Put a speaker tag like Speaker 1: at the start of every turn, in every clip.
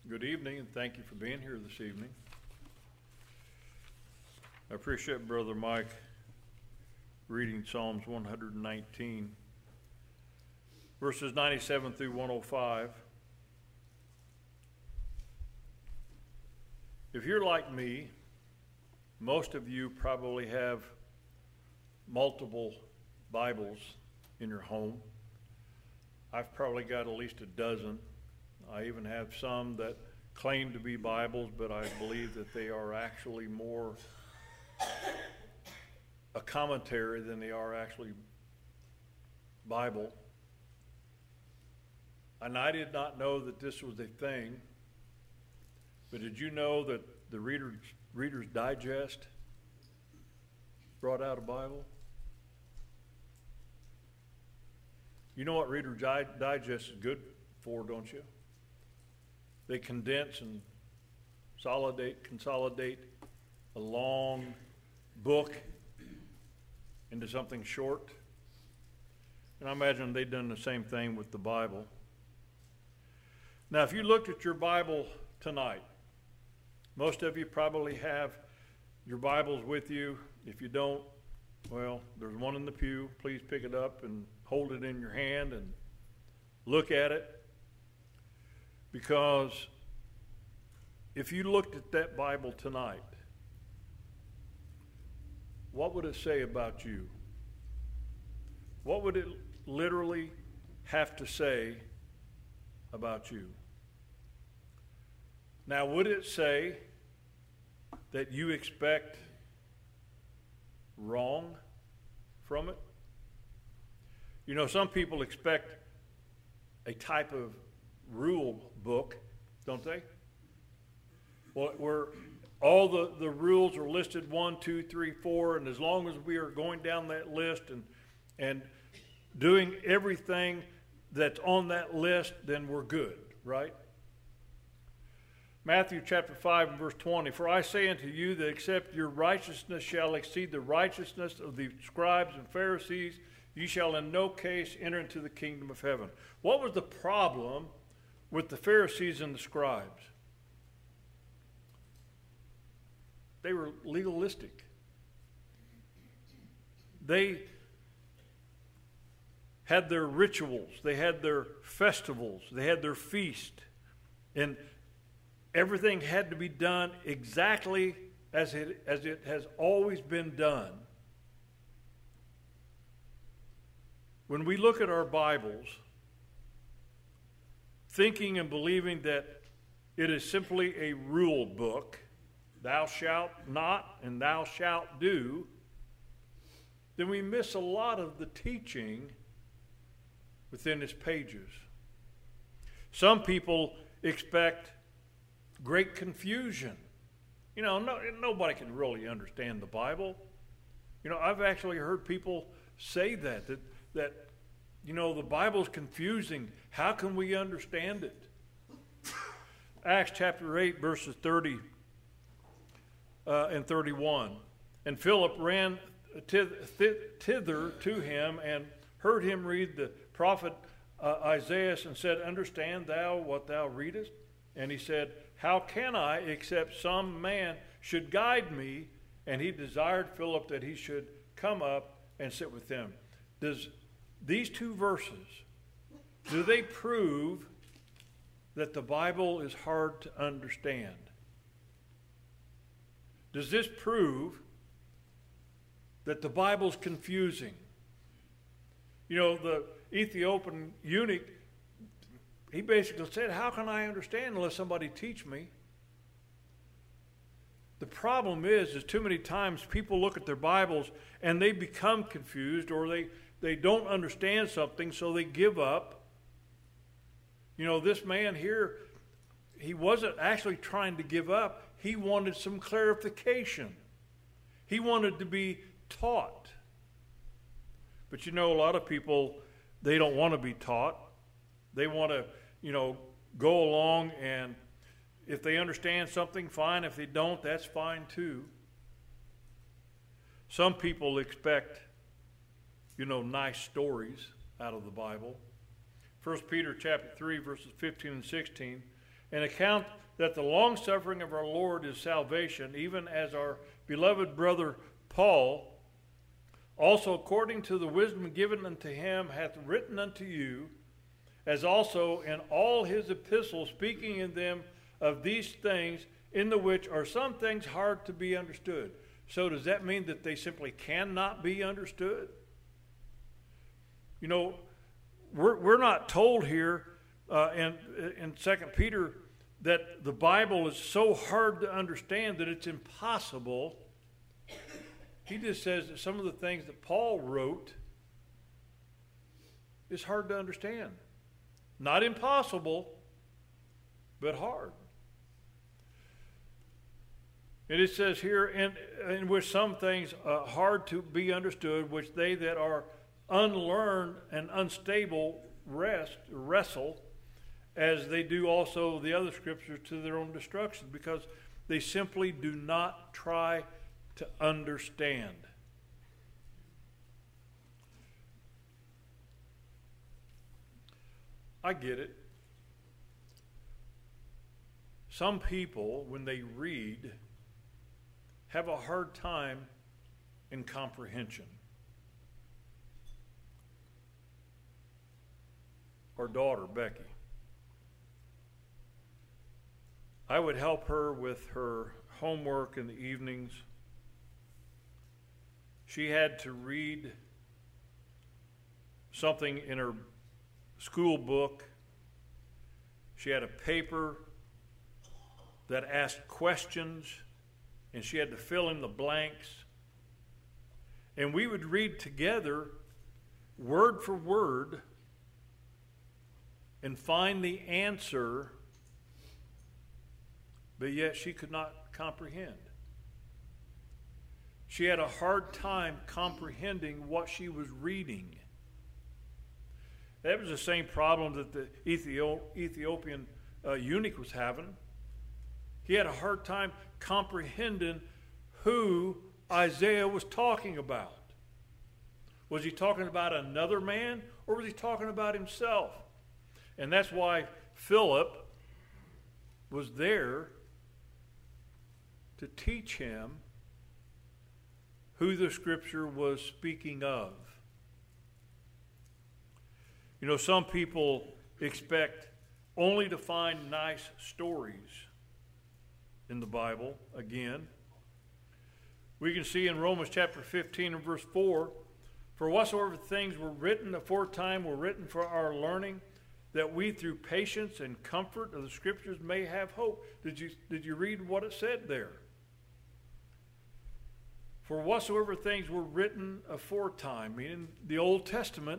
Speaker 1: Good evening, and thank you for being here this evening. I appreciate Brother Mike reading Psalms 119, verses 97 through 105. If you're like me, most of you probably have multiple Bibles in your home. I've probably got at least a dozen. I even have some that claim to be Bibles, but I believe that they are actually more a commentary than they are actually Bible. And I did not know that this was a thing, but did you know that the Reader's Digest brought out a Bible? You know what Reader's Digest is good for, don't you? They condense and consolidate a long book into something short. And I imagine they've done the same thing with the Bible. Now, if you looked at your Bible tonight, most of you probably have your Bibles with you. If you don't, well, there's one in the pew. Please pick it up and hold it in your hand and look at it. Because if you looked at that Bible tonight, what would it say about you? What would it literally have to say about you? Now, would it say that you expect wrong from it? You know, some people expect a type of rule book, don't they? Well, where all the rules are listed 1, 2, 3, 4, and as long as we are going down that list and doing everything that's on that list, then we're good, right? Matthew chapter 5 and verse 20, "For I say unto you that except your righteousness shall exceed the righteousness of the scribes and Pharisees, you shall in no case enter into the kingdom of heaven." What was the problem with the Pharisees and the scribes? They were legalistic. They had their rituals, they had their festivals, they had their feast, and everything had to be done exactly as it has always been done. When we look at our Bibles, thinking and believing that it is simply a rule book, thou shalt not and thou shalt do, then we miss a lot of the teaching within its pages. Some people expect great confusion. You know, nobody can really understand the Bible. You know, I've actually heard people say that you know, the Bible's confusing. How can we understand it? Acts chapter 8, verses 30 and 31. "And Philip ran thither to him and heard him read the prophet Isaiah and said, Understand thou what thou readest? And he said, How can I, except some man should guide me? And he desired Philip that he should come up and sit with them." Does these two verses, do they prove that the Bible is hard to understand? Does this prove that the Bible's confusing? You know, the Ethiopian eunuch, he basically said, how can I understand unless somebody teach me? The problem is too many times people look at their Bibles and they become confused, or they don't understand something, so they give up. You know, this man here, he wasn't actually trying to give up. He wanted some clarification. He wanted to be taught. But you know, a lot of people, they don't want to be taught. They want to, you know, go along, and if they understand something, fine. If they don't, that's fine too. Some people expect, you know, nice stories out of the Bible. 1 Peter chapter 3, verses 15 and 16. and account that the long-suffering of our Lord is salvation, even as our beloved brother Paul, also according to the wisdom given unto him, hath written unto you, as also in all his epistles, speaking in them of these things, in the which are some things hard to be understood. So does that mean that they simply cannot be understood? You know, we're not told here in 2 Peter that the Bible is so hard to understand that it's impossible. He just says that some of the things that Paul wrote is hard to understand. Not impossible, but hard. And it says here, in which some things hard to be understood, which they that are unlearned and unstable wrestle, as they do also the other scriptures, to their own destruction, because they simply do not try to understand. I get it. Some people, when they read, have a hard time in comprehension. Our daughter, Becky. I would help her with her homework in the evenings. She had to read something in her school book. She had a paper that asked questions, and she had to fill in the blanks. And we would read together, word for word, and find the answer, but yet she could not comprehend. She had a hard time comprehending what she was reading. That was the same problem that the Ethiopian eunuch was having. He had a hard time comprehending who Isaiah was talking about. Was he talking about another man, or was he talking about himself? And that's why Philip was there to teach him who the scripture was speaking of. You know, some people expect only to find nice stories in the Bible. Again, we can see in Romans chapter 15 and verse 4, for whatsoever things were written aforetime were written for our learning, that we through patience and comfort of the scriptures may have hope. Did you read what it said there? For whatsoever things were written aforetime, meaning the Old Testament,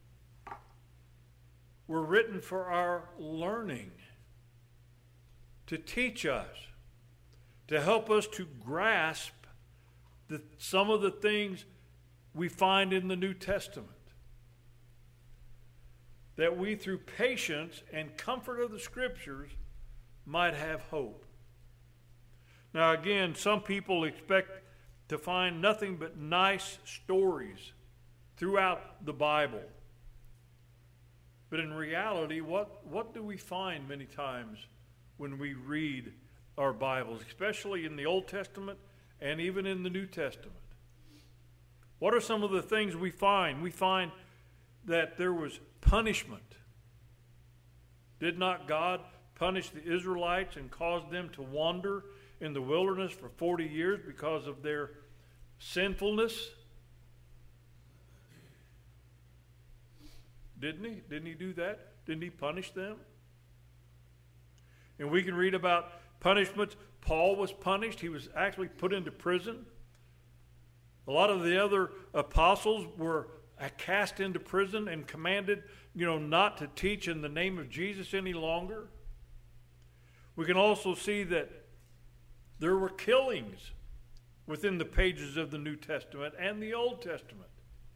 Speaker 1: were written for our learning, to teach us, to help us to grasp some of the things we find in the New Testament, that we through patience and comfort of the scriptures might have hope. Now again, some people expect to find nothing but nice stories throughout the Bible. But in reality, what do we find many times when we read our Bibles, especially in the Old Testament and even in the New Testament? What are some of the things we find? We find that there was punishment. Did not God punish the Israelites and cause them to wander in the wilderness for 40 years because of their sinfulness? Didn't he? Didn't he do that? Didn't he punish them? And we can read about punishments. Paul was punished. He was actually put into prison. A lot of the other apostles were cast into prison and commanded, not to teach in the name of Jesus any longer. We can also see that there were killings within the pages of the New Testament and the Old Testament.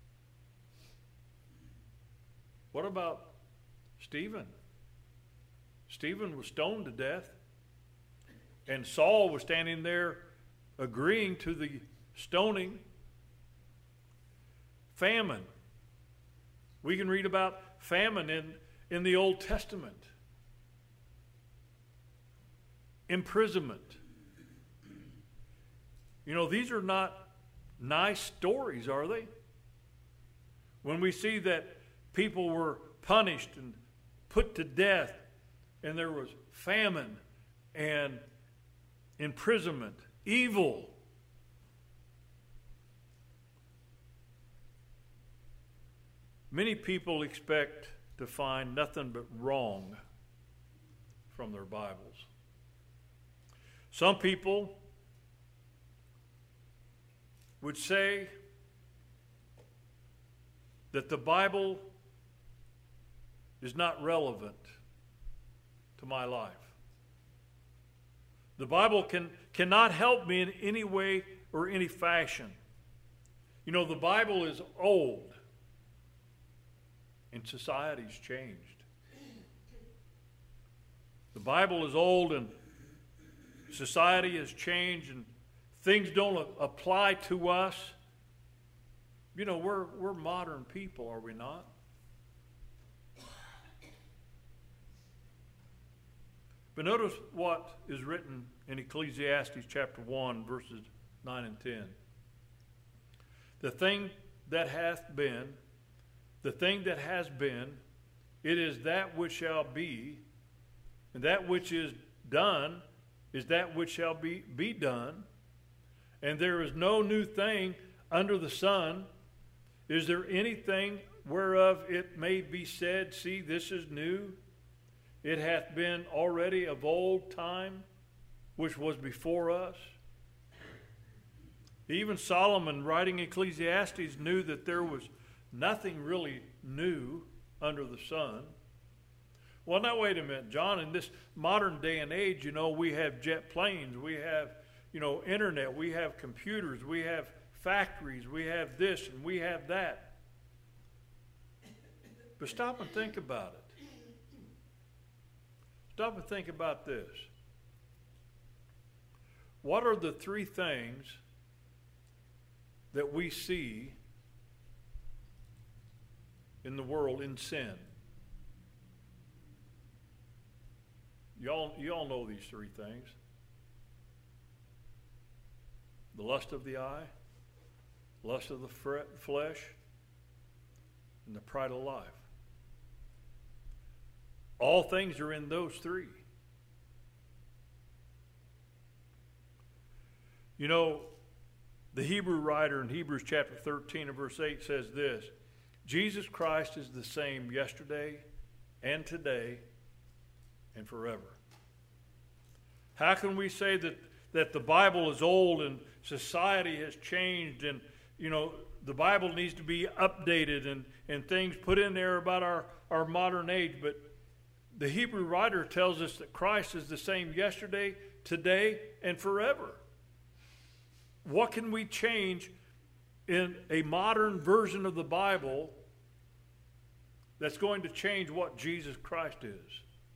Speaker 1: What about Stephen? Stephen was stoned to death, and Saul was standing there agreeing to the stoning. Famine. We can read about famine in the Old Testament. imprisonment. You know, these are not nice stories, are they? When we see that people were punished and put to death, and there was famine and imprisonment, evil. Many people expect to find nothing but wrong from their Bibles. Some people would say that the Bible is not relevant to my life. The Bible cannot help me in any way or any fashion. You know, the Bible is old, and society's changed. The Bible is old, and society has changed, and things don't apply to us. You know, we're modern people, are we not? But notice what is written in Ecclesiastes chapter 1, verses 9 and 10. The thing that hath been, the thing that has been, it is that which shall be, and that which is done is that which shall be done. And there is no new thing under the sun. Is there anything whereof it may be said, see, this is new? It hath been already of old time, which was before us. Even Solomon, writing Ecclesiastes, knew that there was nothing really new under the sun. Well, now wait a minute, John. In this modern day and age, you know, we have jet planes, we have, you know, internet, we have computers, we have factories, we have this and we have that. But stop and think about it. Stop and think about this. What are the three things that we see in the world in sin? You all know these three things. The lust of the eye, lust of the flesh, and the pride of life. All things are in those three. You know, the Hebrew writer in Hebrews chapter 13 and verse 8 says this: Jesus Christ is the same yesterday and today and forever. How can we say that the Bible is old and society has changed and, you know, the Bible needs to be updated and things put in there about our modern age? But the Hebrew writer tells us that Christ is the same yesterday, today, and forever. What can we change in a modern version of the Bible that's going to change what Jesus Christ is?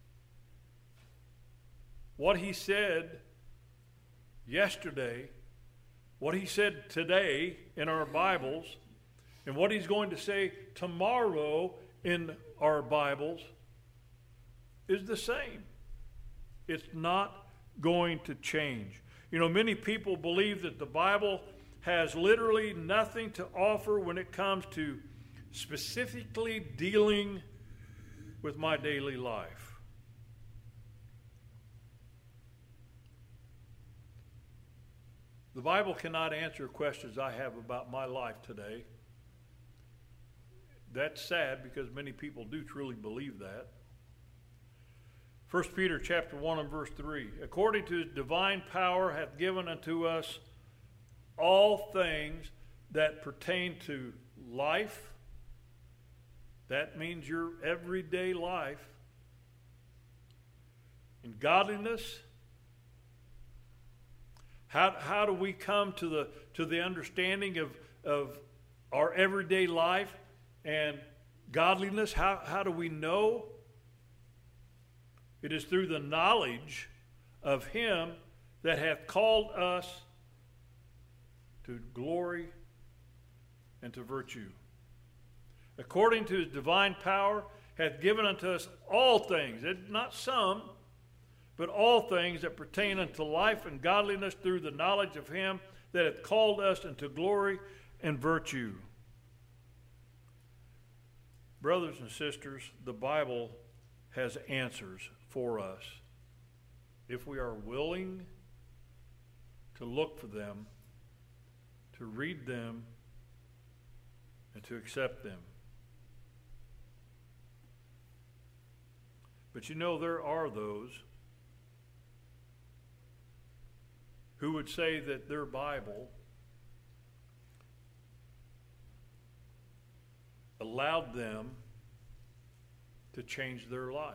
Speaker 1: What he said yesterday, what he said today in our Bibles, and what he's going to say tomorrow in our Bibles is the same. It's not going to change. You know, many people believe that the Bible has literally nothing to offer when it comes to specifically dealing with my daily life. The Bible cannot answer questions I have about my life today. That's sad because many people do truly believe that. 1 Peter chapter 1 and verse 3. According to his divine power hath given unto us all things that pertain to life. That means your everyday life. And godliness. How do we come to the understanding of our everyday life and godliness? How do we know? It is through the knowledge of him that hath called us to glory and to virtue. According to his divine power hath given unto us all things, not some, but all things that pertain unto life and godliness through the knowledge of him that hath called us into glory and virtue. Brothers and sisters, the Bible has answers for us if we are willing to look for them, to read them, and to accept them. But you know, there are those who would say that their Bible allowed them to change their life.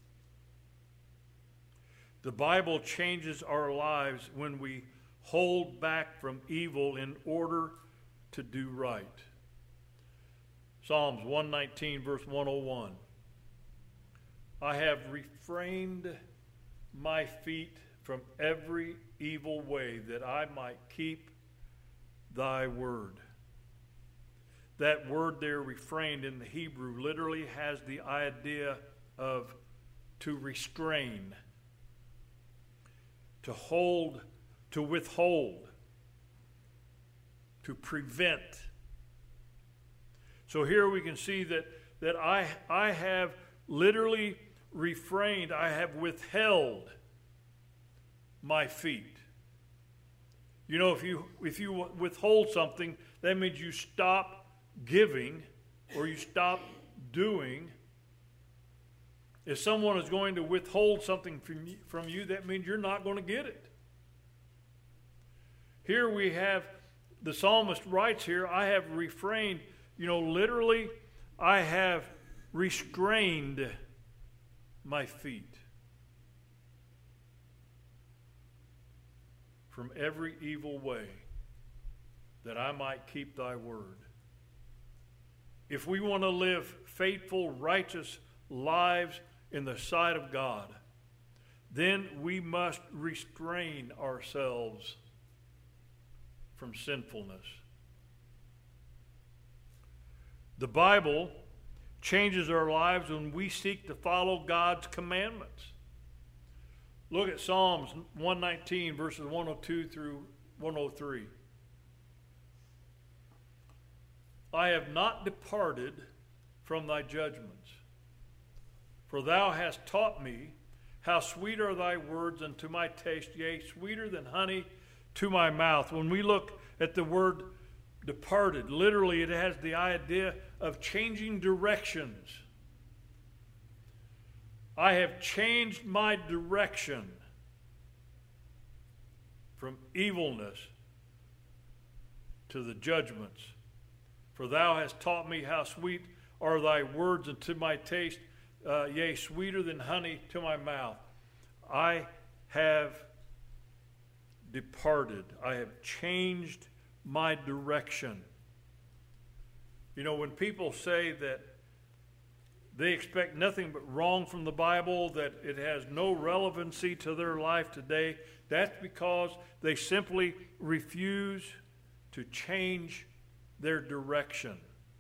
Speaker 1: The Bible changes our lives when we hold back from evil in order to do right. Psalms 119, verse 101. I have refrained my feet from every evil way that I might keep thy word. That word there, refrained, in the Hebrew literally has the idea of to restrain, to hold, to withhold, to prevent. So here we can see that I have literally refrained, I have withheld my feet. You know, if you withhold something, that means you stop giving or you stop doing. If someone is going to withhold something from you, that means you're not going to get it. Here we have, the psalmist writes here, I have refrained, literally, I have restrained my feet from every evil way that I might keep thy word. If we want to live faithful, righteous lives in the sight of God, then we must restrain ourselves from sinfulness. The Bible changes our lives when we seek to follow God's commandments. Look at Psalms 119, verses 102 through 103. I have not departed from thy judgments, for thou hast taught me how sweet are thy words unto my taste, yea, sweeter than honey to my mouth. When we look at the word departed, literally it has the idea of changing directions. I have changed my direction from evilness to the judgments. For thou hast taught me how sweet are thy words unto my taste, yea, sweeter than honey to my mouth. I have departed. I have changed my direction. When people say that they expect nothing but wrong from the Bible, that it has no relevancy to their life today, that's because they simply refuse to change their direction.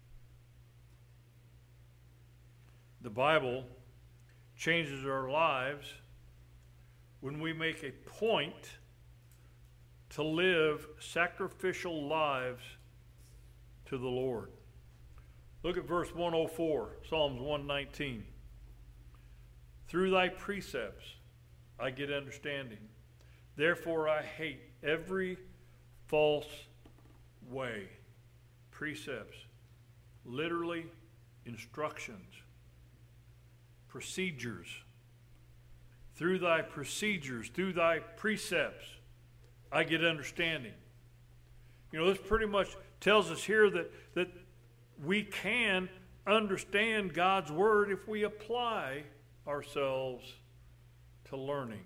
Speaker 1: The Bible changes our lives when we make a point to live sacrificial lives to the Lord. Look at verse 104, Psalms 119. Through thy precepts I get understanding. Therefore I hate every false way. Precepts, literally instructions, procedures. Through thy procedures, through thy precepts, I get understanding. This pretty much tells us here that we can understand God's word if we apply ourselves to learning.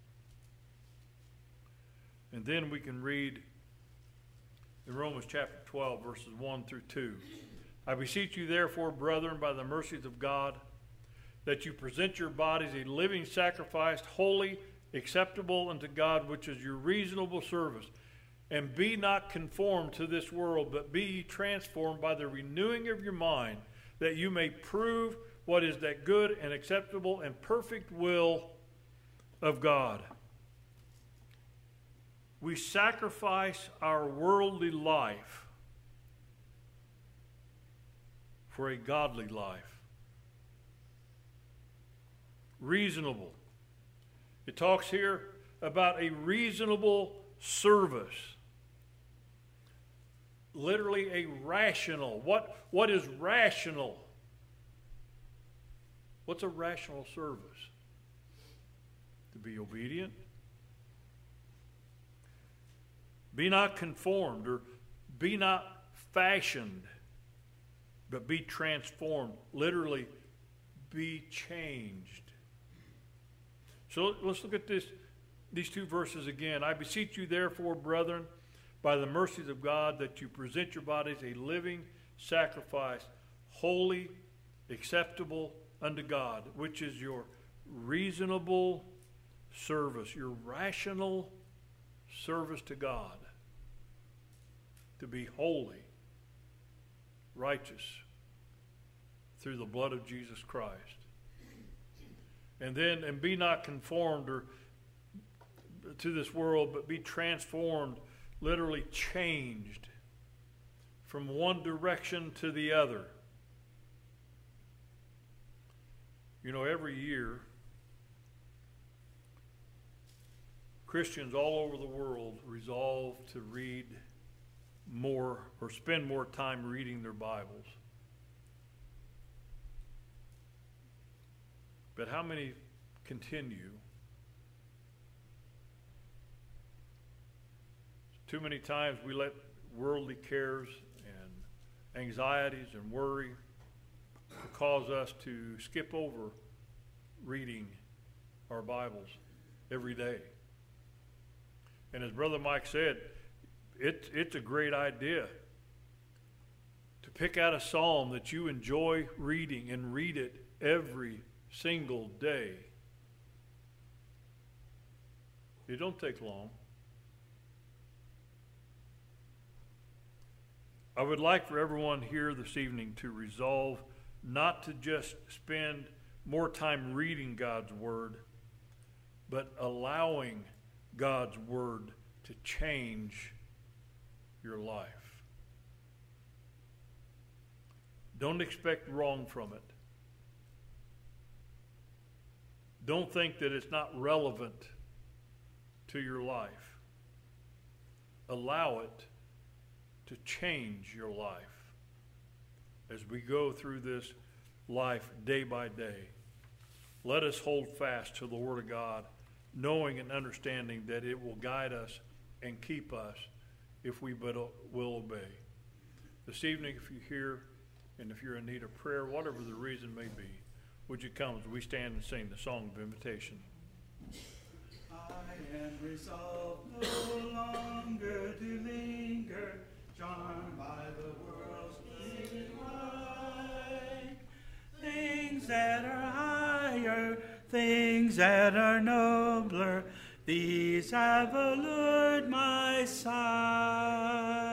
Speaker 1: And then we can read in Romans chapter 12, verses 1 through 2. I beseech you, therefore, brethren, by the mercies of God, that you present your bodies a living sacrifice, holy, acceptable unto God, which is your reasonable service. And be not conformed to this world, but be ye transformed by the renewing of your mind, that you may prove what is that good and acceptable and perfect will of God. We sacrifice our worldly life for a godly life. Reasonable. It talks here about a reasonable service. Literally a rational. What is rational? What's a rational service? To be obedient. Be not conformed, or be not fashioned, but be transformed. Literally, be changed. So let's look at these two verses again. I beseech you, therefore, brethren, by the mercies of God, that you present your bodies a living sacrifice, holy, acceptable unto God, which is your reasonable service, your rational service to God, to be holy, righteous, through the blood of Jesus Christ. And be not conformed to this world, but be transformed, literally changed from one direction to the other. You know, every year, Christians all over the world resolve to read more or spend more time reading their Bibles. But how many continue? Too many times we let worldly cares and anxieties and worry cause us to skip over reading our Bibles every day. And as Brother Mike said, it's a great idea to pick out a psalm that you enjoy reading and read it every single day. It don't take long. I would like for everyone here this evening to resolve not to just spend more time reading God's Word, but allowing God's Word to change your life. Don't expect wrong from it. Don't think that it's not relevant to your life. Allow it to change your life as we go through this life day by day. Let us hold fast to the Word of God, knowing and understanding that it will guide us and keep us if we but will obey. This evening, if you're here and if you're in need of prayer, whatever the reason may be, would you come as we stand and sing the song of invitation?
Speaker 2: I am resolved no longer to linger, charmed by the world's fleeting light. Things that are higher, things that are nobler, these have allured my sight.